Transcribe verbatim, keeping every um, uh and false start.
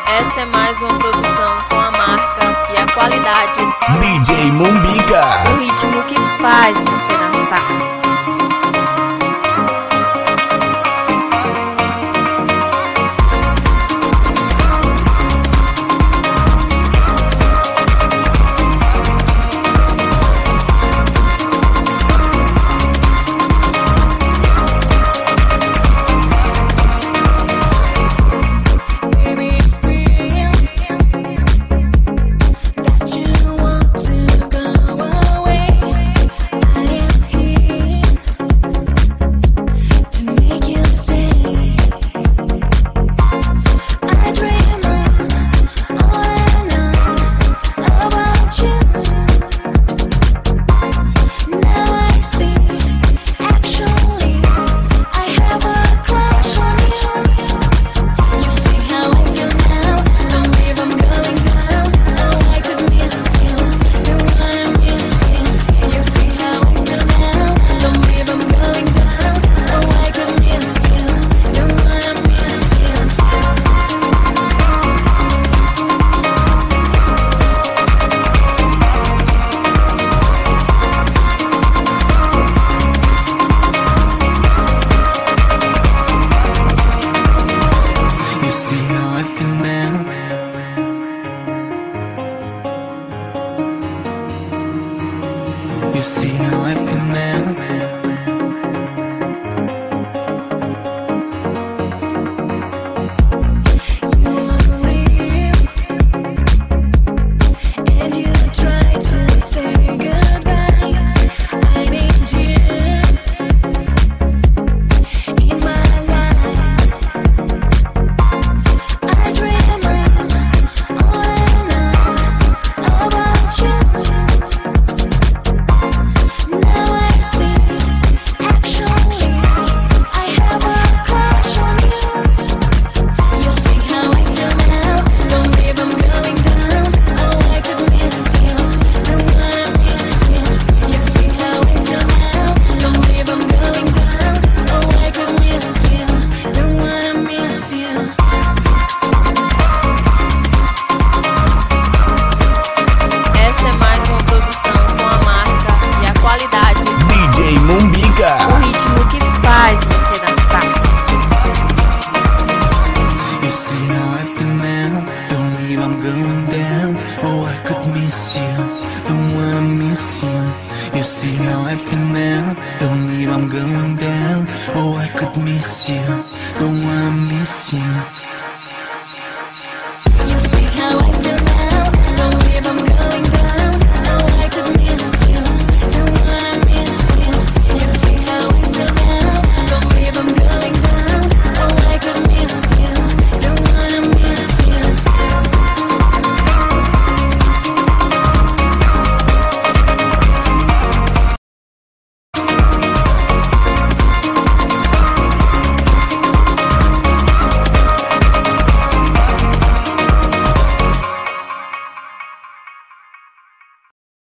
Essa é mais uma produção com a marca e a qualidade D J Mumbica. O ritmo que faz você dançar. You see how I feel now. You wanna leave, and you try to say goodbye. I need you in my life. I dream all and on about you. O ritmo que faz você dançar. You see how I feel now. Don't leave, I'm going down. Oh, I could miss you. Don't wanna miss you. You see how I feel now. Don't leave, I'm going down. Oh, I could miss you. Don't wanna miss you.